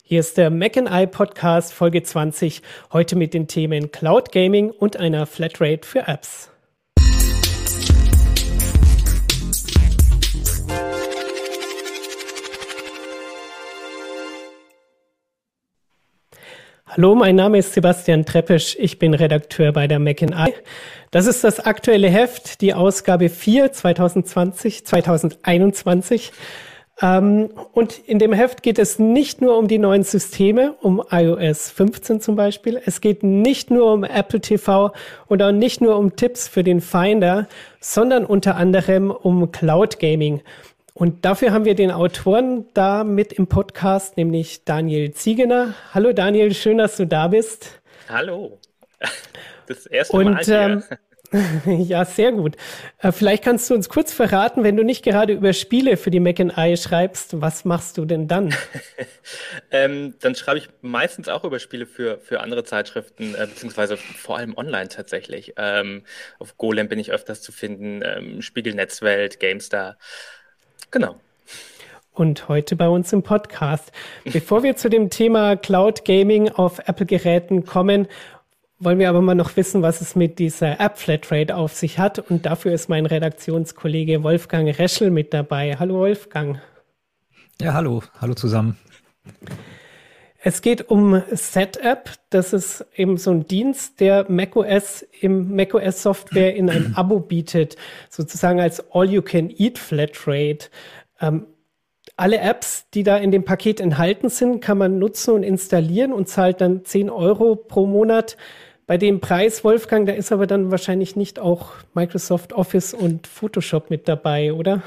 Hier ist der Mac and I Podcast Folge 20, heute mit den Themen Cloud Gaming und einer Flatrate für Apps. Hallo, mein Name ist Sebastian Treppisch, ich bin Redakteur bei der Mac and I. Das ist das aktuelle Heft, die Ausgabe 4 2021. Und in dem Heft geht es nicht nur um die neuen Systeme, um iOS 15 zum Beispiel. Es geht nicht nur um Apple TV und auch nicht nur um Tipps für den Finder, sondern unter anderem um Cloud Gaming. Und dafür haben wir den Autoren da mit im Podcast, nämlich Daniel Ziegener. Hallo Daniel, schön, dass du da bist. Hallo, das erste Mal hier. Ja, sehr gut. Vielleicht kannst du uns kurz verraten, wenn du nicht gerade über Spiele für die Mac and I schreibst, was machst du denn dann? Dann schreibe ich meistens auch über Spiele für andere Zeitschriften, beziehungsweise vor allem online tatsächlich. Auf Golem bin ich öfters zu finden, Spiegel Netzwelt, GameStar, genau. Und heute bei uns im Podcast. Bevor wir zu dem Thema Cloud Gaming auf Apple-Geräten kommen, wollen wir aber mal noch wissen, was es mit dieser App-Flatrate auf sich hat. Und dafür ist mein Redaktionskollege Wolfgang Reschel mit dabei. Hallo Wolfgang. Ja, hallo. Hallo zusammen. Es geht um SetApp. Das ist eben so ein Dienst, der macOS im macOS-Software in ein Abo bietet, sozusagen als All-You-Can-Eat-Flatrate. Alle Apps, die da in dem Paket enthalten sind, kann man nutzen und installieren und zahlt dann 10 Euro pro Monat. Bei dem Preis, Wolfgang, da ist aber dann wahrscheinlich nicht auch Microsoft Office und Photoshop mit dabei, oder?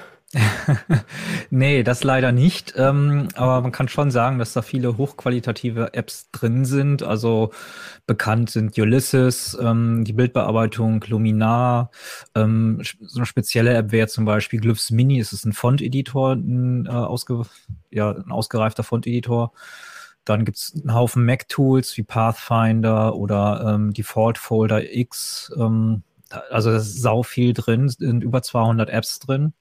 Nee, das leider nicht. Aber man kann schon sagen, dass da viele hochqualitative Apps drin sind. Also bekannt sind Ulysses, die Bildbearbeitung, Luminar. So eine spezielle App wäre zum Beispiel Glyphs Mini. Es ist ein Font-Editor, ein ausgereifter Font-Editor. Dann gibt's einen Haufen Mac-Tools wie Pathfinder oder Default Folder X. Also da ist sau viel drin, sind über 200 Apps drin.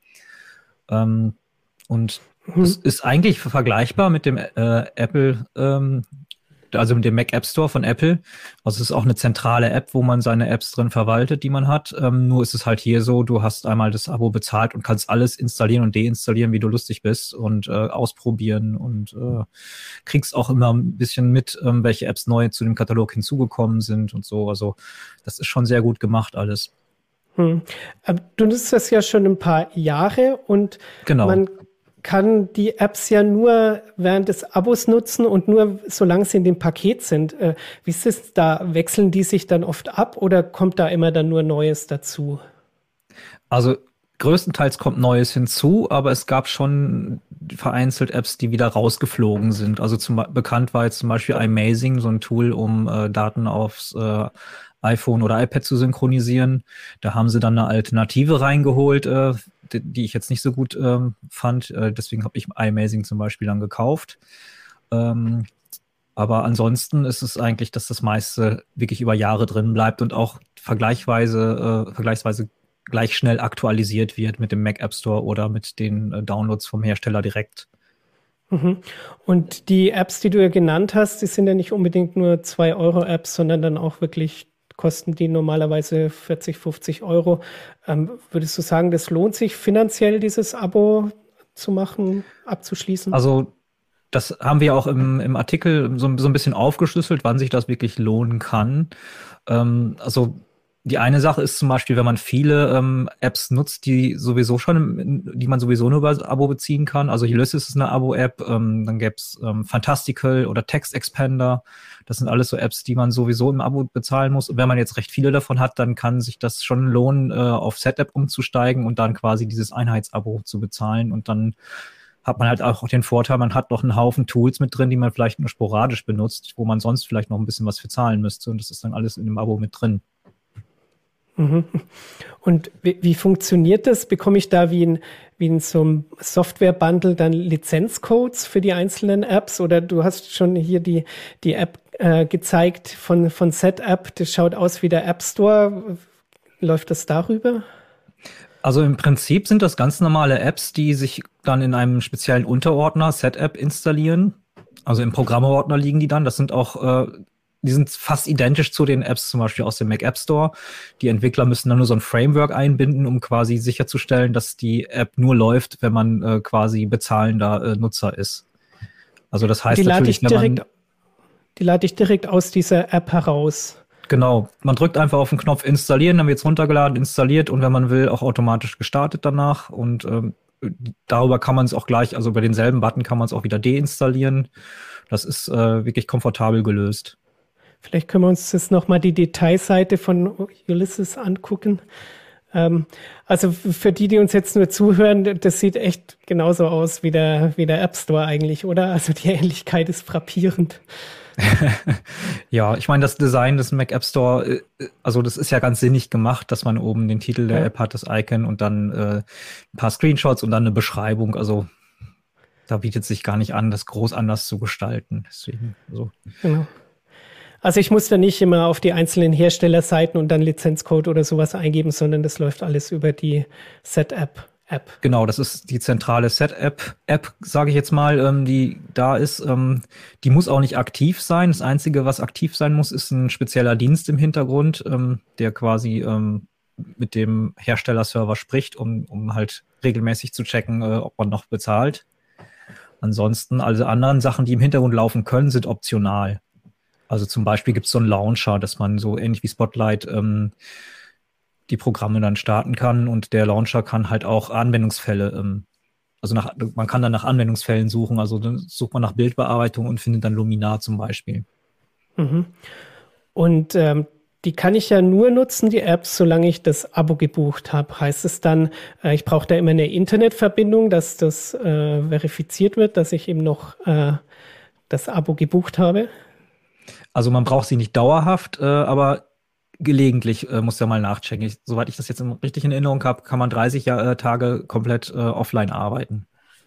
Und es ist eigentlich vergleichbar mit dem Apple, also mit dem Mac App Store von Apple. Also es ist auch eine zentrale App, wo man seine Apps drin verwaltet, die man hat. Nur ist es halt hier so, du hast einmal das Abo bezahlt und kannst alles installieren und deinstallieren, wie du lustig bist und ausprobieren und kriegst auch immer ein bisschen mit, welche Apps neu zu dem Katalog hinzugekommen sind und so. Also das ist schon sehr gut gemacht alles. Du nutzt das ja schon ein paar Jahre und genau. Man kann die Apps ja nur während des Abos nutzen und nur solange sie in dem Paket sind. Wie ist es da? Wechseln die sich dann oft ab oder kommt da immer dann nur Neues dazu? Also größtenteils kommt Neues hinzu, aber es gab schon vereinzelt Apps, die wieder rausgeflogen sind. Also bekannt war jetzt zum Beispiel iMazing, so ein Tool, um Daten aufs iPhone oder iPad zu synchronisieren. Da haben sie dann eine Alternative reingeholt, die ich jetzt nicht so gut fand. Deswegen habe ich iMazing zum Beispiel dann gekauft. Aber ansonsten ist es eigentlich, dass das meiste wirklich über Jahre drin bleibt und auch vergleichsweise gleich schnell aktualisiert wird mit dem Mac App Store oder mit den Downloads vom Hersteller direkt. Und die Apps, die du ja genannt hast, die sind ja nicht unbedingt nur 2-Euro-Apps, sondern dann auch wirklich kosten die normalerweise 40, 50 Euro. Würdest du sagen, das lohnt sich finanziell, dieses Abo zu machen, abzuschließen? Also das haben wir auch im Artikel so ein bisschen aufgeschlüsselt, wann sich das wirklich lohnen kann. Also die eine Sache ist zum Beispiel, wenn man viele Apps nutzt, die man sowieso nur über das Abo beziehen kann. Also Ulysses ist eine Abo-App, dann gäbe es Fantastical oder Text Expander. Das sind alles so Apps, die man sowieso im Abo bezahlen muss. Und wenn man jetzt recht viele davon hat, dann kann sich das schon lohnen, auf SetApp umzusteigen und dann quasi dieses Einheitsabo zu bezahlen. Und dann hat man halt auch den Vorteil, man hat noch einen Haufen Tools mit drin, die man vielleicht nur sporadisch benutzt, wo man sonst vielleicht noch ein bisschen was für zahlen müsste. Und das ist dann alles in dem Abo mit drin. Und wie funktioniert das? Bekomme ich da wie in so einem Software-Bundle dann Lizenzcodes für die einzelnen Apps? Oder du hast schon hier die App gezeigt von SetApp, das schaut aus wie der App Store. Läuft das darüber? Also im Prinzip sind das ganz normale Apps, die sich dann in einem speziellen Unterordner SetApp installieren Also im Programmeordner liegen die dann. Das sind auch, die sind fast identisch zu den Apps zum Beispiel aus dem Mac App Store. Die Entwickler müssen dann nur so ein Framework einbinden, um quasi sicherzustellen, dass die App nur läuft, wenn man quasi bezahlender Nutzer ist. Also das heißt natürlich, die lade ich direkt aus dieser App heraus. Genau, man drückt einfach auf den Knopf installieren, dann wird es runtergeladen, installiert und wenn man will, auch automatisch gestartet danach. Und darüber kann man es auch gleich, also über denselben Button kann man es auch wieder deinstallieren. Das ist wirklich komfortabel gelöst. Vielleicht können wir uns jetzt nochmal die Detailseite von Ulysses angucken. Also für die uns jetzt nur zuhören, das sieht echt genauso aus wie der App Store eigentlich, oder? Also die Ähnlichkeit ist frappierend. Ja, ich meine, das Design des Mac App Store, also das ist ja ganz sinnig gemacht, dass man oben den Titel der App hat, das Icon und dann ein paar Screenshots und dann eine Beschreibung. Also da bietet sich gar nicht an, das groß anders zu gestalten. Deswegen, also. Genau. Also ich muss da nicht immer auf die einzelnen Herstellerseiten und dann Lizenzcode oder sowas eingeben, sondern das läuft alles über die Set-App. Genau, das ist die zentrale Set-App, sage ich jetzt mal, die da ist. Die muss auch nicht aktiv sein. Das Einzige, was aktiv sein muss, ist ein spezieller Dienst im Hintergrund, der quasi mit dem Herstellerserver spricht, um halt regelmäßig zu checken, ob man noch bezahlt. Ansonsten, alle anderen Sachen, die im Hintergrund laufen können, sind optional. Also zum Beispiel gibt es so einen Launcher, dass man so ähnlich wie Spotlight die Programme dann starten kann und der Launcher kann halt auch Anwendungsfälle, man kann dann nach Anwendungsfällen suchen, also dann sucht man nach Bildbearbeitung und findet dann Luminar zum Beispiel. Mhm. Und die kann ich ja nur nutzen, die Apps, solange ich das Abo gebucht habe. Heißt es dann, ich brauche da immer eine Internetverbindung, dass das verifiziert wird, dass ich eben noch das Abo gebucht habe? Also man braucht sie nicht dauerhaft, aber gelegentlich muss ja mal nachchecken. Soweit ich das jetzt richtig in Erinnerung habe, kann man 30 Tage komplett offline arbeiten.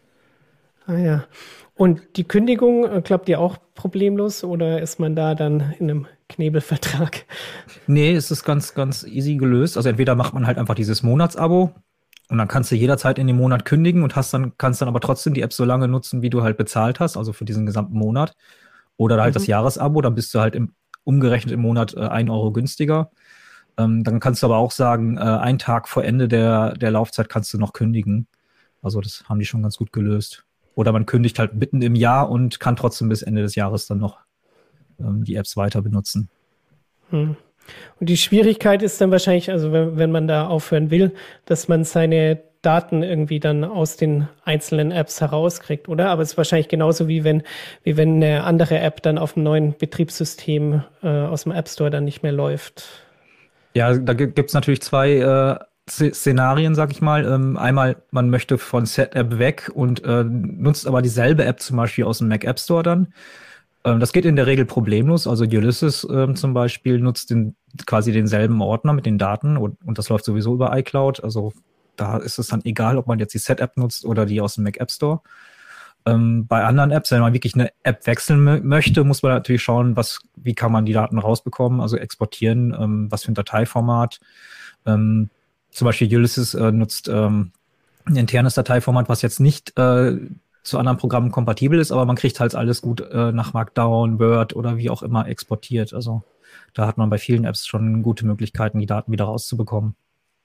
Ah ja. Und die Kündigung, klappt die auch problemlos oder ist man da dann in einem Knebelvertrag? Nee, es ist ganz, ganz easy gelöst. Also entweder macht man halt einfach dieses Monatsabo und dann kannst du jederzeit in dem Monat kündigen und kannst dann aber trotzdem die App so lange nutzen, wie du halt bezahlt hast, also für diesen gesamten Monat. Oder halt das Jahresabo, dann bist du halt umgerechnet im Monat 1 Euro günstiger. Dann kannst du aber auch sagen, einen Tag vor Ende der Laufzeit kannst du noch kündigen. Also das haben die schon ganz gut gelöst. Oder man kündigt halt mitten im Jahr und kann trotzdem bis Ende des Jahres dann noch die Apps weiter benutzen. Und die Schwierigkeit ist dann wahrscheinlich, also wenn man da aufhören will, dass man seine Daten irgendwie dann aus den einzelnen Apps herauskriegt, oder? Aber es ist wahrscheinlich genauso wie wenn eine andere App dann auf einem neuen Betriebssystem aus dem App Store dann nicht mehr läuft. Ja, da gibt's natürlich zwei Szenarien, sag ich mal. Einmal, man möchte von Set-App weg und nutzt aber dieselbe App zum Beispiel aus dem Mac App Store dann. Das geht in der Regel problemlos. Also Ulysses zum Beispiel nutzt quasi denselben Ordner mit den Daten und das läuft sowieso über iCloud. Also da ist es dann egal, ob man jetzt die Set-App nutzt oder die aus dem Mac App Store. Bei anderen Apps, wenn man wirklich eine App wechseln möchte, muss man natürlich schauen, wie kann man die Daten rausbekommen, also exportieren, was für ein Dateiformat. Zum Beispiel Ulysses nutzt ein internes Dateiformat, was jetzt nicht zu anderen Programmen kompatibel ist, aber man kriegt halt alles gut nach Markdown, Word oder wie auch immer exportiert. Also da hat man bei vielen Apps schon gute Möglichkeiten, die Daten wieder rauszubekommen.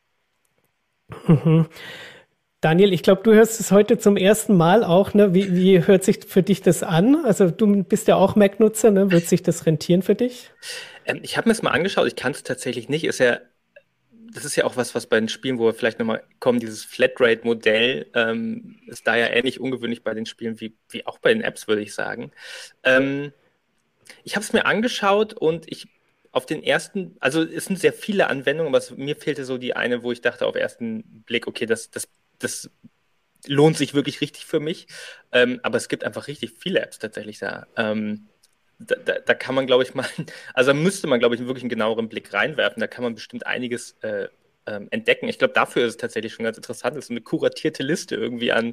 Mhm. Daniel, ich glaube, du hörst es heute zum ersten Mal auch, ne? Wie hört sich für dich das an? Also du bist ja auch Mac-Nutzer, ne? Wird sich das rentieren für dich? Ich habe mir das mal angeschaut, ich kann es tatsächlich nicht. Das ist ja auch was bei den Spielen, wo wir vielleicht nochmal kommen, dieses Flatrate-Modell ist da ja ähnlich ungewöhnlich bei den Spielen wie auch bei den Apps, würde ich sagen. Ich habe es mir angeschaut und auf den ersten, also es sind sehr viele Anwendungen, aber mir fehlte so die eine, wo ich dachte auf ersten Blick, okay, das lohnt sich wirklich richtig für mich. Aber es gibt einfach richtig viele Apps tatsächlich da. Da kann man, glaube ich, also da müsste man, glaube ich, wirklich einen genaueren Blick reinwerfen. Da kann man bestimmt einiges entdecken. Ich glaube, dafür ist es tatsächlich schon ganz interessant. Das ist eine kuratierte Liste irgendwie an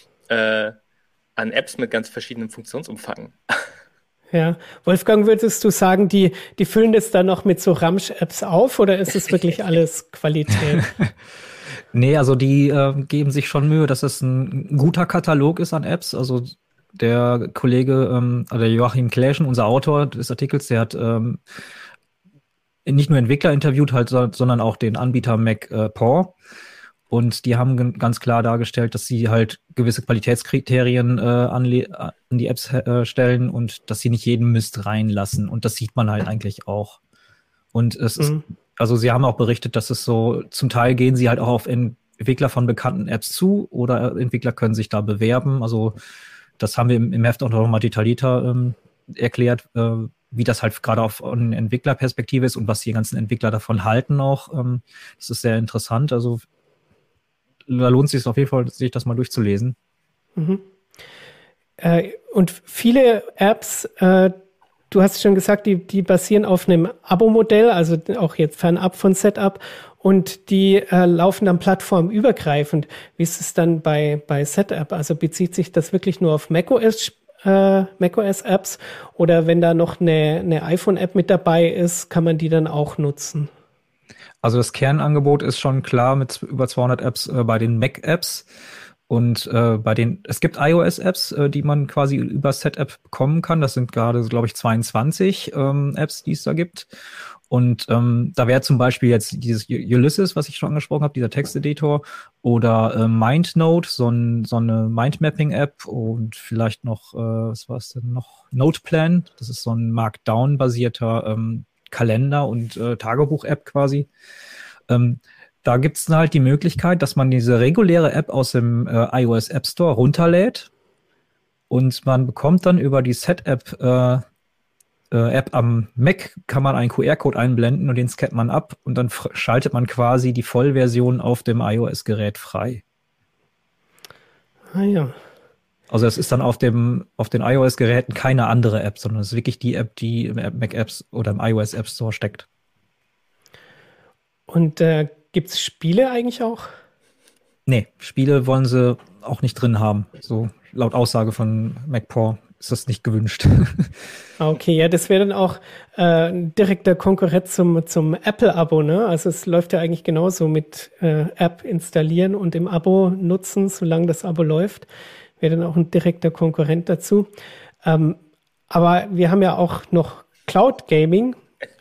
Apps mit ganz verschiedenen Funktionsumfang. Ja, Wolfgang, würdest du sagen, die füllen das dann noch mit so Ramsch-Apps auf oder ist es wirklich alles Qualität? Nee, also die geben sich schon Mühe, dass es ein guter Katalog ist an Apps. Also der Kollege, oder Joachim Kläschen, unser Autor des Artikels, der hat nicht nur Entwickler interviewt, halt, sondern auch den Anbieter MacPaw. Und die haben ganz klar dargestellt, dass sie halt gewisse Qualitätskriterien an die Apps stellen und dass sie nicht jeden Mist reinlassen. Und das sieht man halt eigentlich auch. Und es ist, also sie haben auch berichtet, dass es so, zum Teil gehen sie halt auch auf Entwickler von bekannten Apps zu oder Entwickler können sich da bewerben. Also das haben wir im Heft auch noch mal detaillierter erklärt, wie das halt gerade auf eine Entwicklerperspektive ist und was die ganzen Entwickler davon halten auch. Das ist sehr interessant. Also da lohnt es sich auf jeden Fall, sich das mal durchzulesen. Und viele Apps, du hast schon gesagt, die basieren auf einem Abo-Modell, also auch jetzt fernab von Setup, und die laufen dann plattformübergreifend. Wie ist es dann bei Setup? Also bezieht sich das wirklich nur auf macOS-Apps oder wenn da noch eine iPhone-App mit dabei ist, kann man die dann auch nutzen? Also das Kernangebot ist schon klar mit über 200 Apps bei den Mac-Apps und es gibt iOS-Apps, die man quasi über Setup bekommen kann. Das sind gerade, glaube ich, 22 Apps, die es da gibt. Und da wäre zum Beispiel jetzt dieses Ulysses, was ich schon angesprochen habe, dieser Texteditor, oder MindNote, so eine Mindmapping-App und vielleicht noch, was war es denn noch? Noteplan, das ist so ein Markdown-basierter Kalender- und Tagebuch-App quasi. Da gibt es halt die Möglichkeit, dass man diese reguläre App aus dem iOS App Store runterlädt und man bekommt dann über die Set-App App am Mac kann man einen QR-Code einblenden und den scannt man ab und dann schaltet man quasi die Vollversion auf dem iOS-Gerät frei. Ah ja. Also es ist dann auf den iOS-Geräten keine andere App, sondern es ist wirklich die App, die im Mac-Apps oder im iOS App Store steckt. Und gibt es Spiele eigentlich auch? Nee, Spiele wollen sie auch nicht drin haben. So laut Aussage von MacPaw ist das nicht gewünscht. Okay, ja, das wäre dann auch ein direkter Konkurrent zum Apple-Abo, ne? Also es läuft ja eigentlich genauso mit App installieren und im Abo nutzen, solange das Abo läuft. Wäre dann auch ein direkter Konkurrent dazu. Aber wir haben ja auch noch Cloud Gaming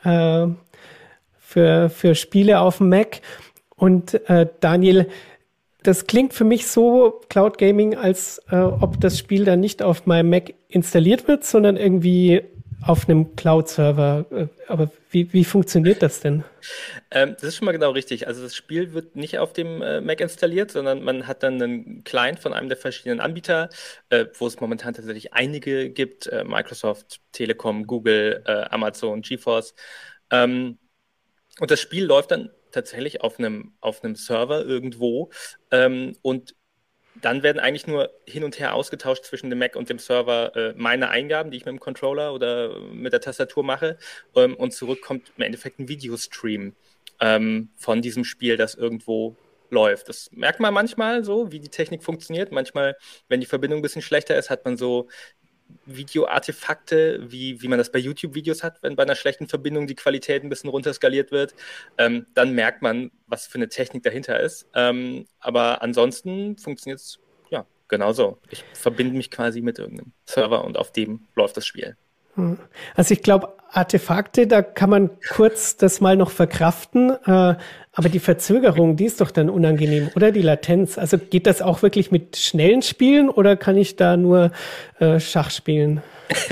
für Spiele auf dem Mac. Und Daniel, das klingt für mich so, Cloud Gaming, als ob das Spiel dann nicht auf meinem Mac installiert wird, sondern irgendwie auf einem Cloud-Server. Aber wie funktioniert das denn? Das ist schon mal genau richtig. Also das Spiel wird nicht auf dem Mac installiert, sondern man hat dann einen Client von einem der verschiedenen Anbieter, wo es momentan tatsächlich einige gibt, Microsoft, Telekom, Google, Amazon, GeForce. Und das Spiel läuft dann tatsächlich auf einem Server irgendwo. Und dann werden eigentlich nur hin und her ausgetauscht zwischen dem Mac und dem Server meine Eingaben, die ich mit dem Controller oder mit der Tastatur mache. Und zurück kommt im Endeffekt ein Videostream von diesem Spiel, das irgendwo läuft. Das merkt man manchmal so, wie die Technik funktioniert. Manchmal, wenn die Verbindung ein bisschen schlechter ist, hat man so Video-Artefakte, wie man das bei YouTube-Videos hat, wenn bei einer schlechten Verbindung die Qualität ein bisschen runterskaliert wird, dann merkt man, was für eine Technik dahinter ist. Aber ansonsten funktioniert es ja genauso. Ich verbinde mich quasi mit irgendeinem Server und auf dem läuft das Spiel. Also ich glaube, Artefakte, da kann man kurz das mal noch verkraften, aber die Verzögerung, die ist doch dann unangenehm, oder die Latenz. Also geht das auch wirklich mit schnellen Spielen oder kann ich da nur Schach spielen?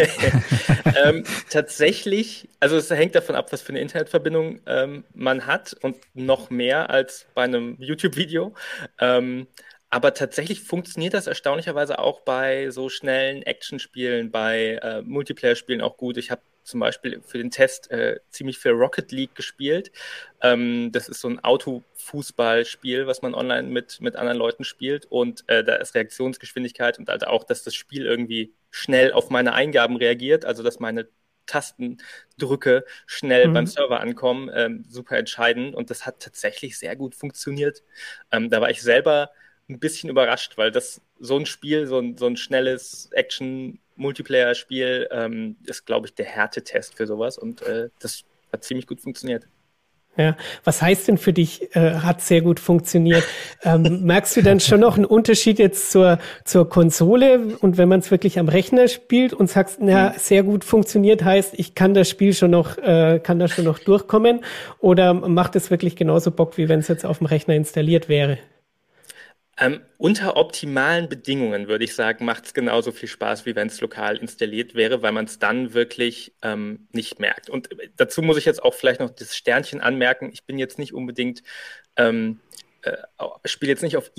Tatsächlich, also es hängt davon ab, was für eine Internetverbindung man hat und noch mehr als bei einem YouTube-Video. Aber tatsächlich funktioniert das erstaunlicherweise auch bei so schnellen Actionspielen, bei Multiplayer-Spielen auch gut. Ich habe zum Beispiel für den Test ziemlich viel Rocket League gespielt. Das ist so ein Autofußballspiel, was man online mit anderen Leuten spielt. Und da ist Reaktionsgeschwindigkeit und also auch, dass das Spiel irgendwie schnell auf meine Eingaben reagiert, also dass meine Tastendrücke schnell beim Server ankommen, super entscheidend. Und das hat tatsächlich sehr gut funktioniert. Da war ich selber ein bisschen überrascht, weil das so ein Spiel, so ein schnelles Action-Multiplayer-Spiel ist, glaube ich, der Härtetest für sowas und das hat ziemlich gut funktioniert. Ja, was heißt denn für dich, hat sehr gut funktioniert? Merkst du dann schon noch einen Unterschied jetzt zur Konsole und wenn man es wirklich am Rechner spielt und sagst, na, sehr gut funktioniert, heißt, ich kann das Spiel schon noch, kann da schon noch durchkommen? Oder macht es wirklich genauso Bock, wie wenn es jetzt auf dem Rechner installiert wäre? Unter optimalen Bedingungen, würde ich sagen, macht es genauso viel Spaß, wie wenn es lokal installiert wäre, weil man es dann wirklich nicht merkt. Und dazu muss ich jetzt auch vielleicht noch das Sternchen anmerken. Ich bin jetzt nicht unbedingt, spiele jetzt nicht auf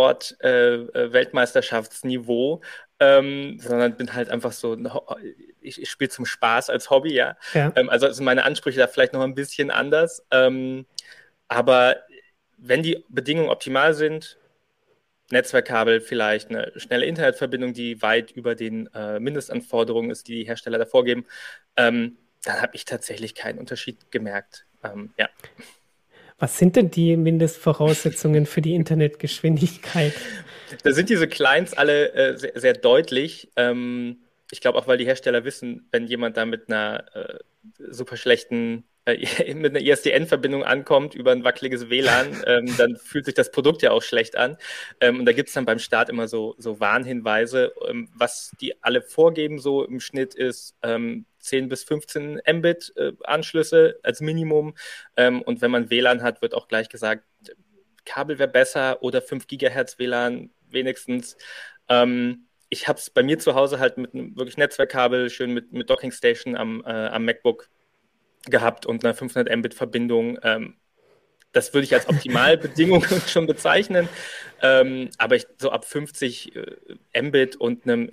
E-Sport-Weltmeisterschaftsniveau, sondern bin halt einfach so, ich spiele zum Spaß als Hobby, ja. Ja. Also sind meine Ansprüche da vielleicht noch ein bisschen anders. Aber wenn die Bedingungen optimal sind, Netzwerkkabel, vielleicht eine schnelle Internetverbindung, die weit über den Mindestanforderungen ist, die die Hersteller da vorgeben, dann habe ich tatsächlich keinen Unterschied gemerkt. Ja. Was sind denn die Mindestvoraussetzungen für die Internetgeschwindigkeit? Da sind diese Clients alle sehr, sehr deutlich. Ich glaube auch, weil die Hersteller wissen, wenn jemand da mit einer super schlechten mit einer ISDN-Verbindung ankommt über ein wackeliges WLAN, dann fühlt sich das Produkt ja auch schlecht an. Und da gibt es dann beim Start immer so Warnhinweise. Was die alle vorgeben, so im Schnitt ist 10 bis 15 Mbit Anschlüsse als Minimum. Und wenn man WLAN hat, wird auch gleich gesagt, Kabel wäre besser oder 5 Gigahertz WLAN wenigstens. Ich habe es bei mir zu Hause halt mit einem wirklich Netzwerkkabel, schön mit Docking Station am MacBook gehabt und einer 500 Mbit Verbindung. Das würde ich als Optimalbedingung schon bezeichnen. Aber so ab 50 Mbit und einem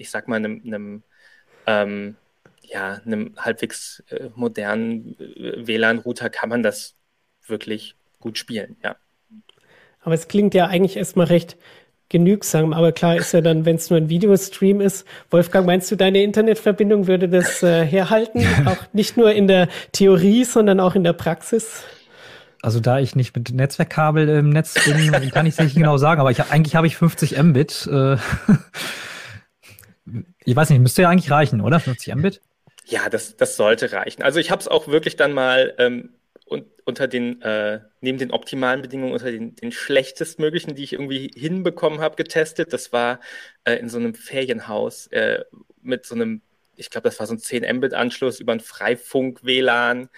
halbwegs modernen WLAN-Router kann man das wirklich gut spielen, ja. Aber es klingt ja eigentlich erstmal recht genügsam, aber klar ist ja dann, wenn es nur ein Videostream ist. Wolfgang, meinst du, deine Internetverbindung würde das herhalten? Auch nicht nur in der Theorie, sondern auch in der Praxis? Also da ich nicht mit Netzwerkkabel im Netz bin, kann ich es nicht genau sagen, aber eigentlich habe ich 50 Mbit. Ich weiß nicht, müsste ja eigentlich reichen, oder? 50 Mbit? Ja, das sollte reichen. Also ich habe es auch wirklich dann mal unter den, neben den optimalen Bedingungen, unter den schlechtestmöglichen, die ich irgendwie hinbekommen habe, getestet. Das war in so einem Ferienhaus mit so einem, ich glaube, das war so ein 10 Mbit-Anschluss über ein Freifunk-WLAN.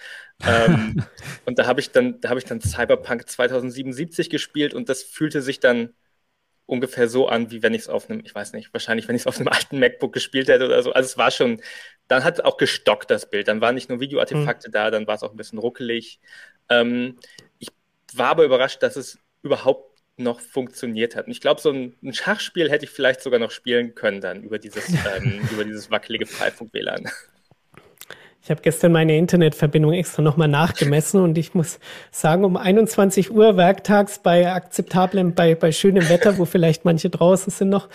Und da habe ich dann Cyberpunk 2077 gespielt und das fühlte sich dann ungefähr so an, wie wenn ich es auf einem, ich weiß nicht, wahrscheinlich, wenn ich es auf einem alten MacBook gespielt hätte oder so. Also es war schon, dann hat es auch gestockt, das Bild. Dann waren nicht nur Videoartefakte da, dann war es auch ein bisschen ruckelig. Ich war aber überrascht, dass es überhaupt noch funktioniert hat. Und ich glaube, so ein Schachspiel hätte ich vielleicht sogar noch spielen können dann über dieses wackelige Freifunk-WLAN. Ich habe gestern meine Internetverbindung extra nochmal nachgemessen und ich muss sagen, um 21 Uhr werktags bei akzeptablem, bei schönem Wetter, wo vielleicht manche draußen sind noch,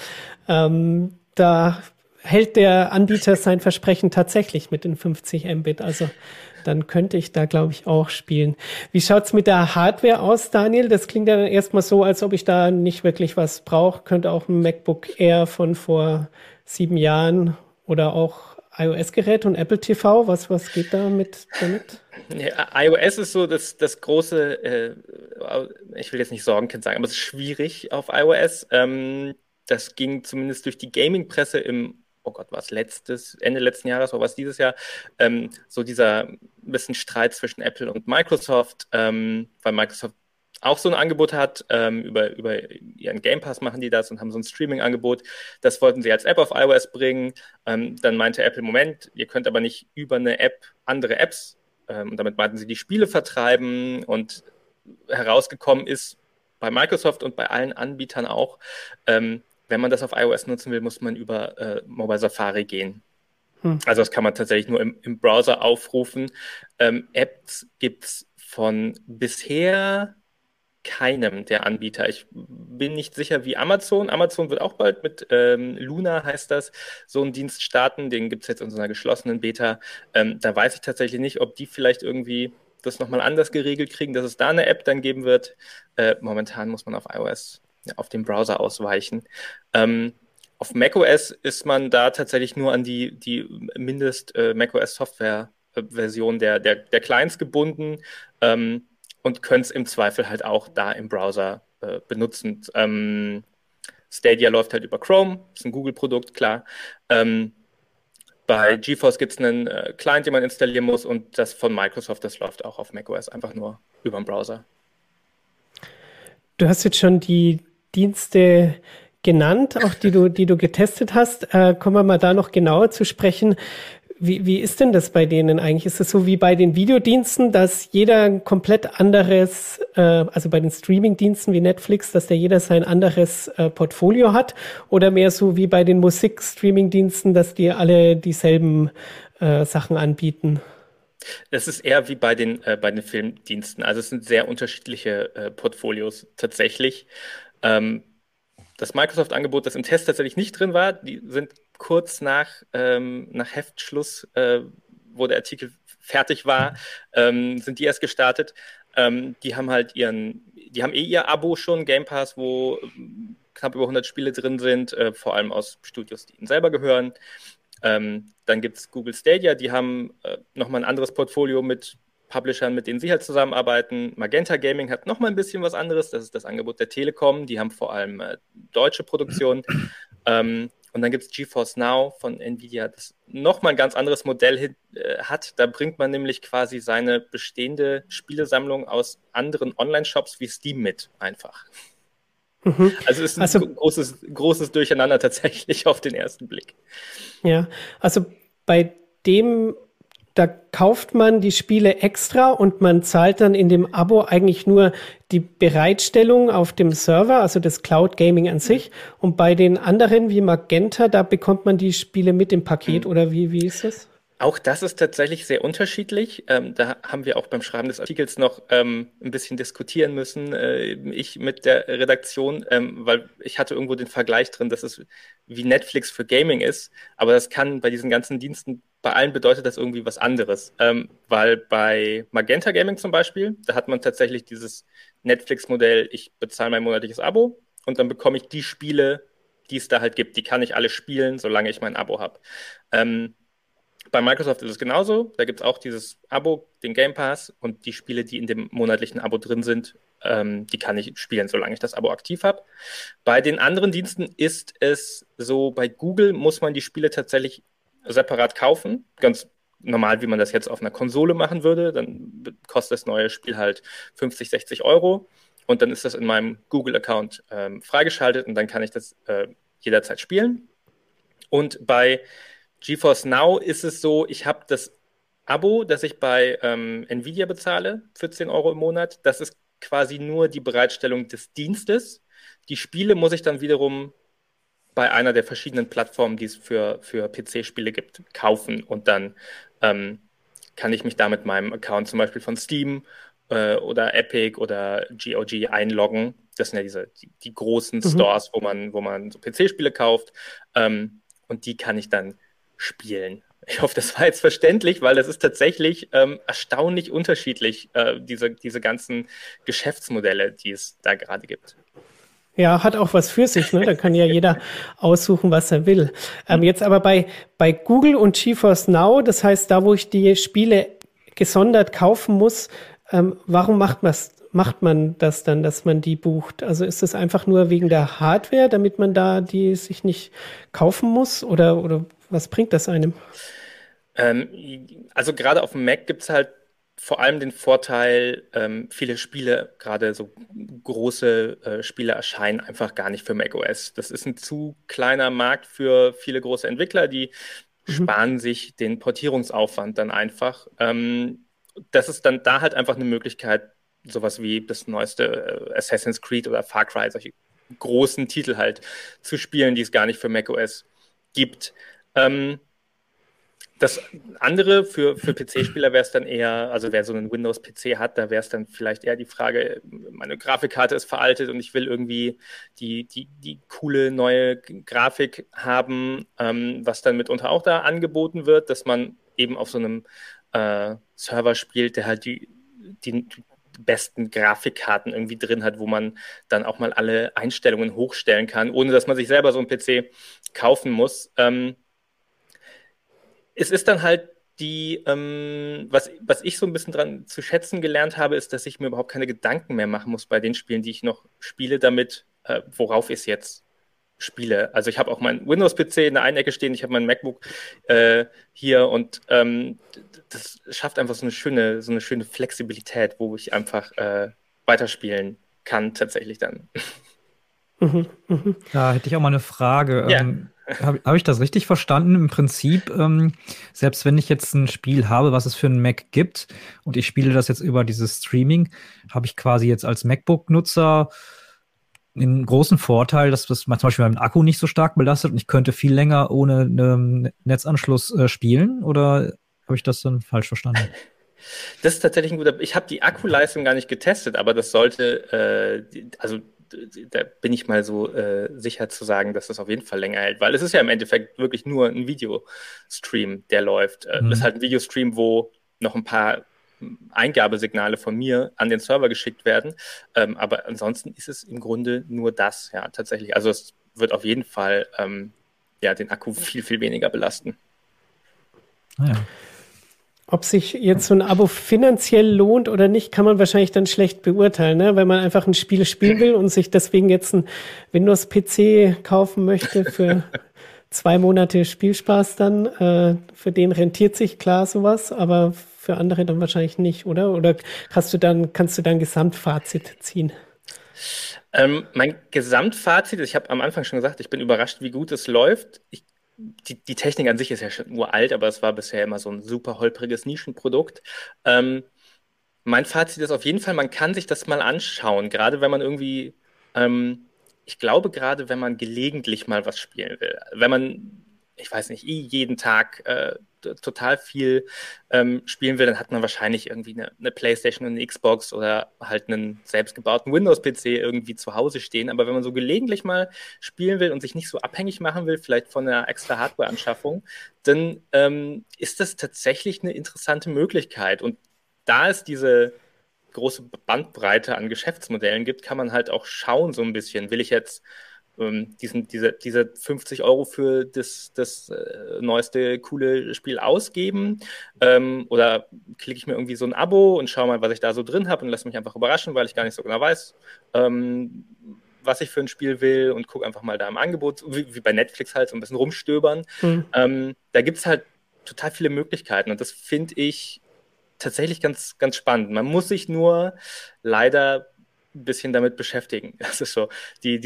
da hält der Anbieter sein Versprechen tatsächlich mit den 50 Mbit. Also dann könnte ich da, glaube ich, auch spielen. Wie schaut's mit der Hardware aus, Daniel? Das klingt ja erstmal so, als ob ich da nicht wirklich was brauche. Könnte auch ein MacBook Air von vor 7 Jahren oder auch iOS-Gerät und Apple TV, was geht da damit? Ja, iOS ist so das große, ich will jetzt nicht Sorgenkind sagen, aber es ist schwierig auf iOS. Das ging zumindest durch die Gaming-Presse oh Gott, war es Ende letzten Jahres oder was dieses Jahr, so dieser bisschen Streit zwischen Apple und Microsoft, weil Microsoft auch so ein Angebot hat, über ihren Game Pass machen die das und haben so ein Streaming-Angebot. Das wollten sie als App auf iOS bringen. Dann meinte Apple, Moment, ihr könnt aber nicht über eine App andere Apps, und damit meinten sie die Spiele vertreiben und herausgekommen ist bei Microsoft und bei allen Anbietern auch, wenn man das auf iOS nutzen will, muss man über Mobile Safari gehen. Also das kann man tatsächlich nur im Browser aufrufen. Apps gibt es von bisher keinem der Anbieter. Ich bin nicht sicher, wie Amazon. Amazon wird auch bald mit Luna, heißt das, so einen Dienst starten. Den gibt es jetzt in so einer geschlossenen Beta. Da weiß ich tatsächlich nicht, ob die vielleicht irgendwie das nochmal anders geregelt kriegen, dass es da eine App dann geben wird. Momentan muss man auf iOS auf den Browser ausweichen. Auf macOS ist man da tatsächlich nur an die Mindest macOS Software Version der Clients gebunden. und können es im Zweifel halt auch da im Browser benutzen. Stadia läuft halt über Chrome, ist ein Google-Produkt, klar. Bei GeForce gibt es einen Client, den man installieren muss, und das von Microsoft, das läuft auch auf macOS, einfach nur über den Browser. Du hast jetzt schon die Dienste genannt, auch die du getestet hast. Kommen wir mal da noch genauer zu sprechen. Wie ist denn das bei denen eigentlich? Ist es so wie bei den Videodiensten, dass jeder ein komplett anderes, also bei den Streamingdiensten wie Netflix, dass der jeder sein anderes Portfolio hat? Oder mehr so wie bei den Musikstreamingdiensten, dass die alle dieselben Sachen anbieten? Es ist eher wie bei den Filmdiensten. Also es sind sehr unterschiedliche Portfolios tatsächlich. Ähm, Das Microsoft-Angebot, das im Test tatsächlich nicht drin war, die sind kurz nach Heftschluss, wo der Artikel fertig war, sind die erst gestartet. Die haben halt die haben ihr Abo schon, Game Pass, wo knapp über 100 Spiele drin sind, vor allem aus Studios, die ihnen selber gehören. Dann gibt es Google Stadia, die haben nochmal ein anderes Portfolio mit Publishern, mit denen sie halt zusammenarbeiten. Magenta Gaming hat nochmal ein bisschen was anderes, das ist das Angebot der Telekom, die haben vor allem deutsche Produktionen. Und dann gibt es GeForce Now von Nvidia, das nochmal ein ganz anderes Modell hat. Da bringt man nämlich quasi seine bestehende Spielesammlung aus anderen Online-Shops wie Steam mit, einfach. Also es ist ein großes Durcheinander tatsächlich auf den ersten Blick. Ja, also bei dem, da kauft man die Spiele extra und man zahlt dann in dem Abo eigentlich nur die Bereitstellung auf dem Server, also das Cloud Gaming an sich. Und bei den anderen wie Magenta, da bekommt man die Spiele mit im Paket, oder wie ist das? Auch das ist tatsächlich sehr unterschiedlich. Da haben wir auch beim Schreiben des Artikels noch ein bisschen diskutieren müssen, ich mit der Redaktion, weil ich hatte irgendwo den Vergleich drin, dass es wie Netflix für Gaming ist, aber das kann bei diesen ganzen Diensten, bei allen bedeutet das irgendwie was anderes. Weil bei Magenta Gaming zum Beispiel, da hat man tatsächlich dieses Netflix-Modell, ich bezahle mein monatliches Abo und dann bekomme ich die Spiele, die es da halt gibt. Die kann ich alle spielen, solange ich mein Abo habe. Bei Microsoft ist es genauso. Da gibt es auch dieses Abo, den Game Pass, und die Spiele, die in dem monatlichen Abo drin sind, die kann ich spielen, solange ich das Abo aktiv habe. Bei den anderen Diensten ist es so, bei Google muss man die Spiele tatsächlich separat kaufen. Ganz normal, wie man das jetzt auf einer Konsole machen würde. Dann kostet das neue Spiel halt 50, 60 Euro. Und dann ist das in meinem Google-Account freigeschaltet und dann kann ich das jederzeit spielen. Und bei GeForce Now ist es so, ich habe das Abo, das ich bei Nvidia bezahle, für 10 Euro im Monat. Das ist quasi nur die Bereitstellung des Dienstes. Die Spiele muss ich dann wiederum bei einer der verschiedenen Plattformen, die es für PC-Spiele gibt, kaufen. Und dann kann ich mich da mit meinem Account zum Beispiel von Steam oder Epic oder GOG einloggen. Das sind ja die großen Stores, wo man so PC-Spiele kauft. Und die kann ich dann spielen. Ich hoffe, das war jetzt verständlich, weil das ist tatsächlich erstaunlich unterschiedlich, diese ganzen Geschäftsmodelle, die es da gerade gibt. Ja, hat auch was für sich, ne? Da kann ja jeder aussuchen, was er will. Jetzt aber bei Google und GeForce Now, das heißt, da, wo ich die Spiele gesondert kaufen muss, warum macht man das dann, dass man die bucht? Also ist das einfach nur wegen der Hardware, damit man da die sich nicht kaufen muss? Oder was bringt das einem? Also gerade auf dem Mac gibt es halt vor allem den Vorteil, viele Spiele, gerade so große Spiele, erscheinen einfach gar nicht für macOS. Das ist ein zu kleiner Markt für viele große Entwickler, die sparen sich den Portierungsaufwand dann einfach. Das ist dann da halt einfach eine Möglichkeit, sowas wie das neueste Assassin's Creed oder Far Cry, solche großen Titel halt zu spielen, die es gar nicht für macOS gibt. Das andere für PC-Spieler wäre es dann eher, also wer so einen Windows-PC hat, da wäre es dann vielleicht eher die Frage, meine Grafikkarte ist veraltet und ich will irgendwie die coole neue Grafik haben, was dann mitunter auch da angeboten wird, dass man eben auf so einem Server spielt, der halt die besten Grafikkarten irgendwie drin hat, wo man dann auch mal alle Einstellungen hochstellen kann, ohne dass man sich selber so einen PC kaufen muss. Es ist dann halt was ich so ein bisschen dran zu schätzen gelernt habe, ist, dass ich mir überhaupt keine Gedanken mehr machen muss bei den Spielen, die ich noch spiele, damit, worauf ich es jetzt spiele. Also ich habe auch meinen Windows-PC in der einen Ecke stehen, ich habe mein MacBook hier und das schafft einfach so eine schöne Flexibilität, wo ich einfach weiterspielen kann tatsächlich dann. Da hätte ich auch mal eine Frage. Ja. Hab ich das richtig verstanden? Im Prinzip, selbst wenn ich jetzt ein Spiel habe, was es für einen Mac gibt und ich spiele das jetzt über dieses Streaming, habe ich quasi jetzt als MacBook-Nutzer einen großen Vorteil, dass das zum Beispiel meinen Akku nicht so stark belastet und ich könnte viel länger ohne einen Netzanschluss spielen, oder habe ich das dann falsch verstanden? Das ist tatsächlich ein guter. Ich habe die Akkuleistung gar nicht getestet, aber das sollte, also da bin ich mal so sicher zu sagen, dass das auf jeden Fall länger hält, weil es ist ja im Endeffekt wirklich nur ein Videostream, der läuft. Das ist halt ein Videostream, wo noch ein paar Eingabesignale von mir an den Server geschickt werden, aber ansonsten ist es im Grunde nur das, ja, tatsächlich. Also es wird auf jeden Fall den Akku viel, viel weniger belasten. Ah, ja. Ob sich jetzt so ein Abo finanziell lohnt oder nicht, kann man wahrscheinlich dann schlecht beurteilen, ne? Wenn man einfach ein Spiel spielen will und sich deswegen jetzt ein Windows-PC kaufen möchte für 2 Monate Spielspaß dann, für den rentiert sich klar sowas, aber für andere dann wahrscheinlich nicht, oder? Oder kannst du dann ein Gesamtfazit ziehen? Mein Gesamtfazit, ich habe am Anfang schon gesagt, ich bin überrascht, wie gut es läuft. Die Technik an sich ist ja schon uralt, aber es war bisher immer so ein super holpriges Nischenprodukt. Mein Fazit ist auf jeden Fall, man kann sich das mal anschauen, gerade wenn man irgendwie, ich glaube, gerade wenn man gelegentlich mal was spielen will. Wenn man, ich weiß nicht, jeden Tag total viel spielen will, dann hat man wahrscheinlich irgendwie eine PlayStation und eine Xbox oder halt einen selbstgebauten Windows-PC irgendwie zu Hause stehen. Aber wenn man so gelegentlich mal spielen will und sich nicht so abhängig machen will, vielleicht von einer extra Hardware-Anschaffung, dann ist das tatsächlich eine interessante Möglichkeit. Und da es diese große Bandbreite an Geschäftsmodellen gibt, kann man halt auch schauen so ein bisschen, will ich jetzt diese 50 Euro für das neueste coole Spiel ausgeben oder klicke ich mir irgendwie so ein Abo und schaue mal, was ich da so drin habe und lasse mich einfach überraschen, weil ich gar nicht so genau weiß, was ich für ein Spiel will und gucke einfach mal da im Angebot, wie bei Netflix halt, so ein bisschen rumstöbern. Da gibt es halt total viele Möglichkeiten und das finde ich tatsächlich ganz, ganz spannend. Man muss sich nur leider ein bisschen damit beschäftigen. Das ist so, wie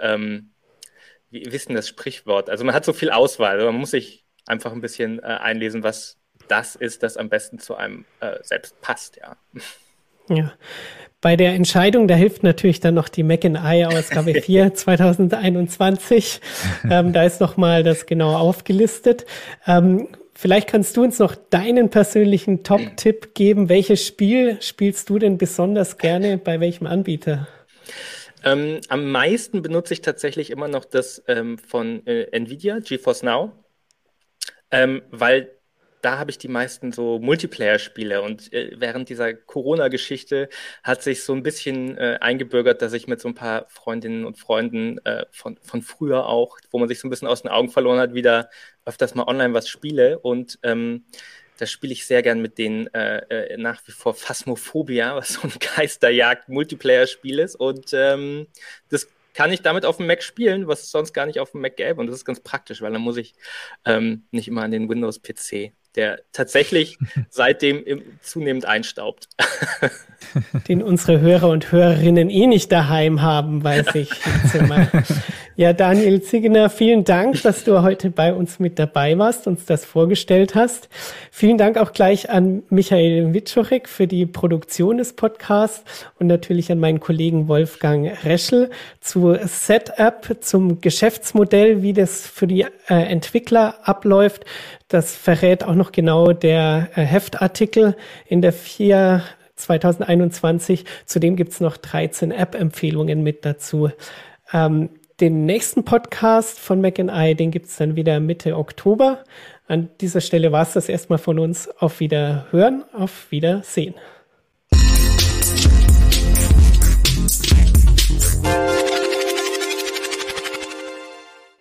ist denn das Sprichwort? Also man hat so viel Auswahl, also man muss sich einfach ein bisschen einlesen, was das ist, das am besten zu einem selbst passt, ja. Ja. Bei der Entscheidung, da hilft natürlich dann noch die Mac and I Ausgabe 4 2021. Da ist nochmal das genau aufgelistet. Vielleicht kannst du uns noch deinen persönlichen Top-Tipp geben. Welches Spiel spielst du denn besonders gerne bei welchem Anbieter? Am meisten benutze ich tatsächlich immer noch das von Nvidia, GeForce Now, weil da habe ich die meisten so Multiplayer-Spiele und während dieser Corona-Geschichte hat sich so ein bisschen eingebürgert, dass ich mit so ein paar Freundinnen und Freunden von früher auch, wo man sich so ein bisschen aus den Augen verloren hat, wieder öfters mal online was spiele und da spiele ich sehr gern mit denen nach wie vor Phasmophobia, was so ein Geisterjagd-Multiplayer-Spiel ist und das kann ich damit auf dem Mac spielen, was es sonst gar nicht auf dem Mac gäbe. Und das ist ganz praktisch, weil dann muss ich nicht immer an den Windows-PC, der tatsächlich seitdem zunehmend einstaubt. Den unsere Hörer und Hörerinnen eh nicht daheim haben, weiß ich jetzt immer. Ja, Daniel Ziegener, vielen Dank, dass du heute bei uns mit dabei warst, uns das vorgestellt hast. Vielen Dank auch gleich an Michael Wiczorek für die Produktion des Podcasts und natürlich an meinen Kollegen Wolfgang Reschel zu Setup, zum Geschäftsmodell, wie das für die Entwickler abläuft. Das verrät auch noch genau der Heftartikel in der 4 2021. Zudem gibt's noch 13 App-Empfehlungen mit dazu. Den nächsten Podcast von Mac and I, den gibt's dann wieder Mitte Oktober. An dieser Stelle war's das erstmal von uns. Auf Wiederhören, auf Wiedersehen.